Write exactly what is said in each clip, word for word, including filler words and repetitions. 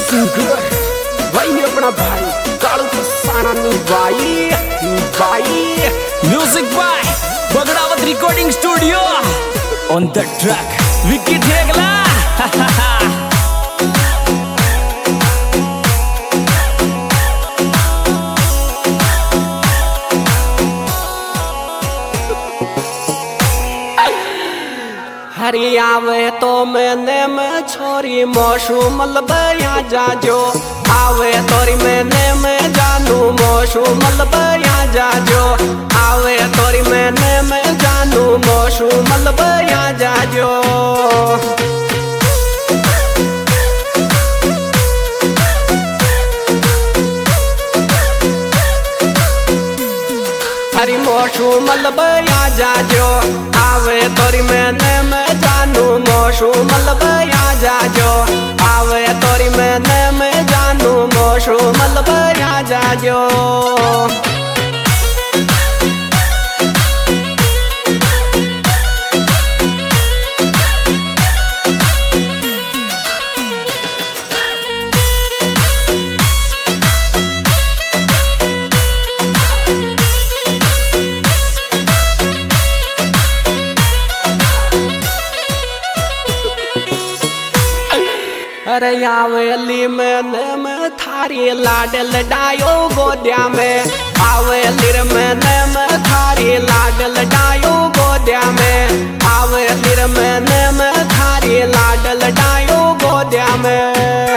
Singer भाई ने अपना भाई कालू को सारा निभाई निभाई। Music by Bagdawat recording studio on the track Vicky Thegla. हरी आवे तो मैंने में छोरी मोशू मलबया जाजो आवे तोरी मैंने में जानू मोशू मलबया जाजो आवे तोरी मैंने में जानू मोशू मलबया जाजो। हरी मोशू मलबया जाजो आवे तोरी मैंने में जानू मोशू मलबया जाजो आवे तोरी मैंने में जानू मोशू मलबया जाजो। अरे आवेली मैंने में थारी लाडल डायो गोद्या में आवेली मैंने में थारी लाडल डायो गोद्या में आवेली मैंने में थारी लाडल डायो गोद्या में।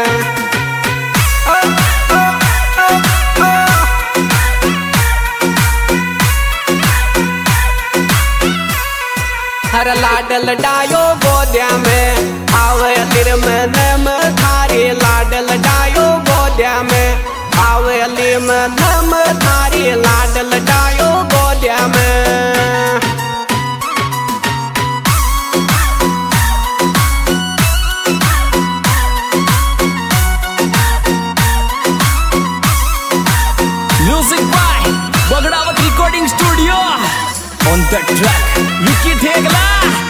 हर लाडल डायो गोद्या में आवे लिर मैंने में थारी लाडल डायो गोद्या में आवे लिर मैंने में थारी लाडल डायो गोद्या में। Music by Bagdawat recording studio on the track Vicky Thegla.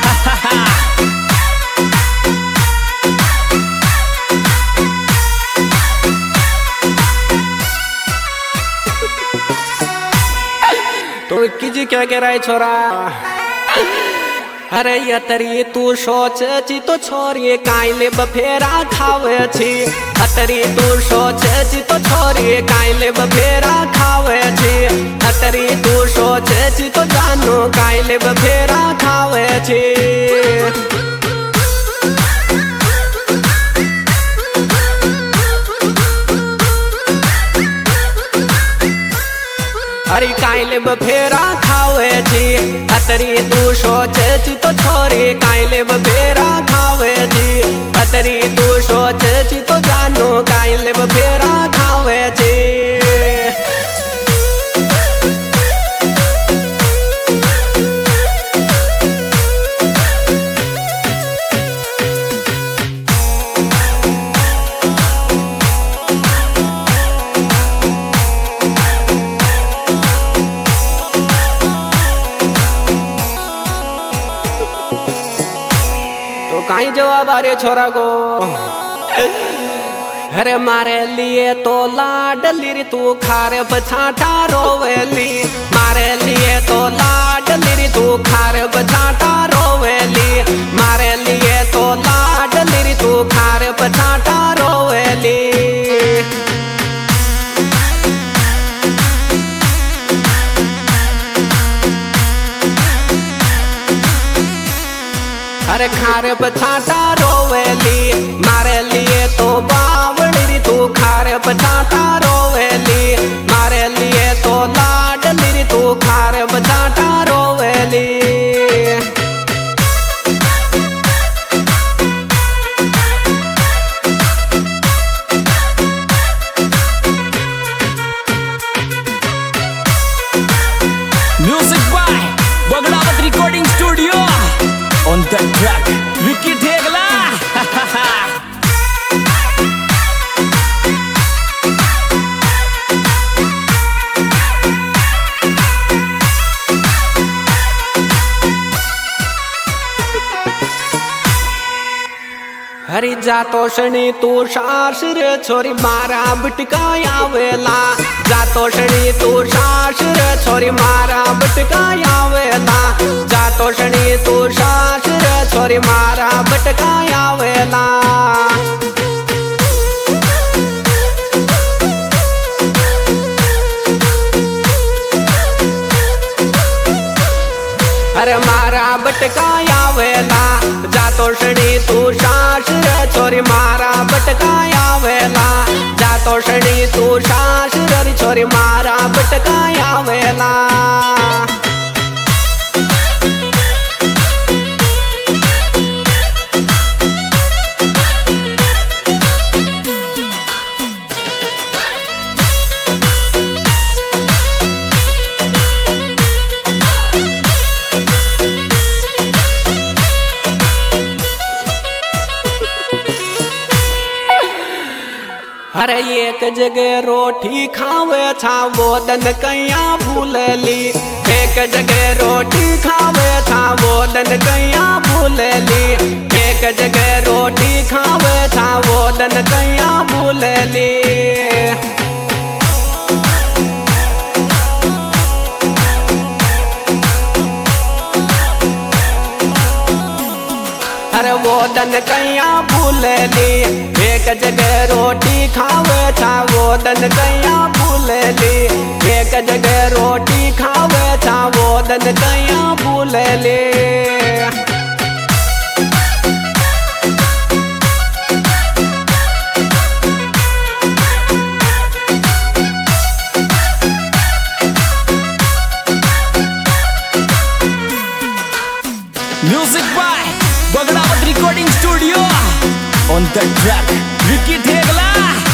तो किजी क्या कह रहा है छोरा। अरे ये तरी तू सोच ची तो छोरी काइले बफेरा खावे छी अतरी तू सोच ची तो छोरी काइले बफेरा खावे छी अतरी तू सोच ची तो जानू काइले बफेरा खावे छी। अरे काइले बफेरा खावे छी अतरी तू सोचे छी तो छोरी काइले बफेरा खावे छी अतरी तू सोचे छी तो जानू काइले बफेरा खावे छी। कहीं जवाब आ रहे छोरा को। अरे मारे लिए तो लाडली रे तू खारे बछाटा रोवेली मारे लिए तो लाडली रे तू खारे बछाटा रोवेली मारे लिए तो लाडली रे तू खारे बछाटा रोवेली। अरे खारे बछाटा रोवेली मारे लिए तो बावड़ी तू खारे बछाटा रोवेली मारे लिए तो लाडली तू खारे बछाटा रोवेली। Music by Bagdawat recording studio on the track Vicky Thegla. जातो शनी तू सास रे छोरी मारा बटका आवेला। जातो शनी तू सास रे छोरी मारा बटका आवेला। जातो शनी तू सास रे छोरी मारा बटका आवेला। अरे मारा बटका आवेला। जातो शनी तू सास रे छोरी मारा बटका आवेला। जातो शनी तू सास रे छोरी मारा बटका आवेला। अरे एक जगह रोटी खावे था वो दन कैया भूलली। एक जगह रोटी खावे था वो दन कैया भूलली। एक जगह रोटी खावे था वो दन कैया भूलली। अरे वो दन कैया भूलली। एक जगह रोटी खावे था वो दन कैया भूलली। एक जगह रोटी खावे था वो दन कैया भूलली। Music by Bagdawat recording studio. On the track Vicky Thegla.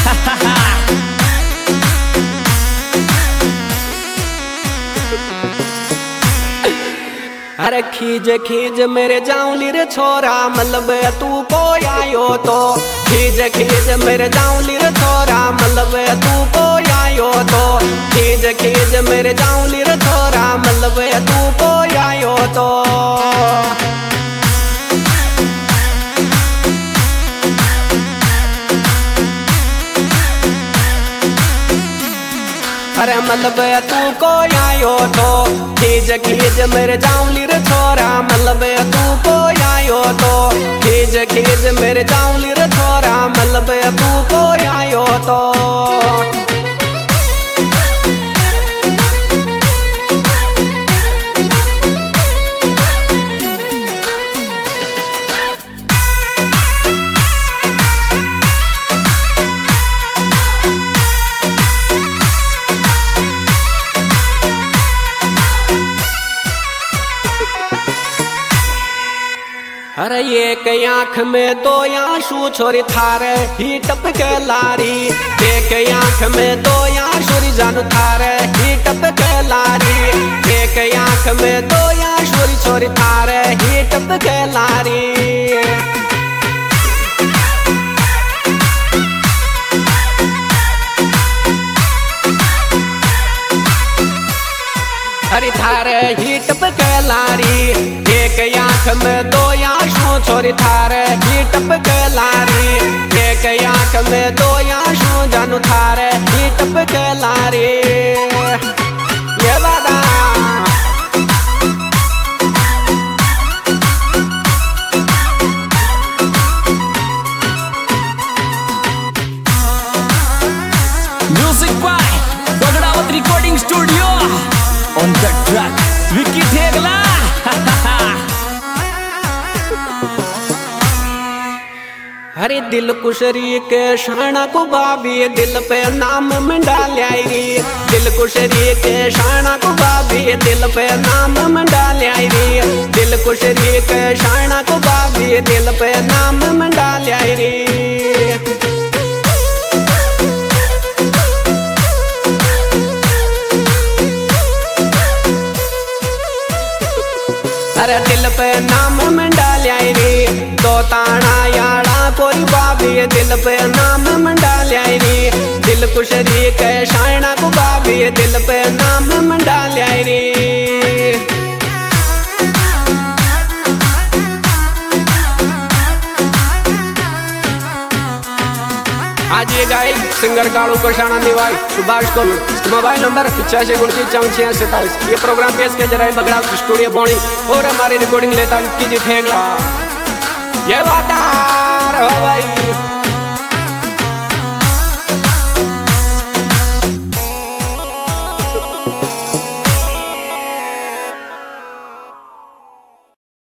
अरे खीज खीज मेरे जाऊली रे छोरा मलबे तू को आयो तो। खीज खीज मेरे जाऊली रे छोरा मलबे तू को आयो तो। खीज खीज मेरे जाऊली रे छोरा मलबे तू को आयो तो। अरे मलबे तू को आयो तो। खीज खीज मेरे जाऊली रे छोरा मलबे तू को आयो तो। खीज खीज मेरे जाऊली रे छोरा मलबे तू को आयो तो। अरे एक आँख में दो आंसू छोरी थारे ही टपके लारी। एक आँख में दो आंसू जानू थारे ही टपके लारी। एक आँख में दो आंसू छोरी थारे ही टपके लारी। अरे थारे ही टपके लारी। एक आँख में दो आंसू छोरी थारे ही टपके लारी। एक आँख में दो आंसू जानू थारे ही टपके लारी। ये बाबा music by Bagdawat recording studio. On the track Vicky Thegla. हरे दिल कुशरी के शाना को बाबी दिल पे नाम मंडा ल्यारी। दिल कुशरी के शाना को बाबी दिल पे नाम मंडा ल्यारी। दिल कुशरी के शाना को बाबी दिल पे नाम मंडा ल्यारी। अरे दिल पे नाम मंडा ल्यारी। दो ताना याड़ा कोरी बाबी दिल पे नाम मंडा ल्यारी। दिल कुशरी के शाना को बाबी दिल पे नाम मंडा ल्यारी। आज ये गाय सिंगर कालू कोशाना निवाई सुभाष को मोबाइल नंबर पिचासी उनतीस चौंतीस सैतालीस। ये प्रोग्राम पेश किया जा रहा है बगड़ा स्टूडियो बोनी और हमारी रिकॉर्डिंग लेता कीजिए ठेंगला ये वादा हो भाई।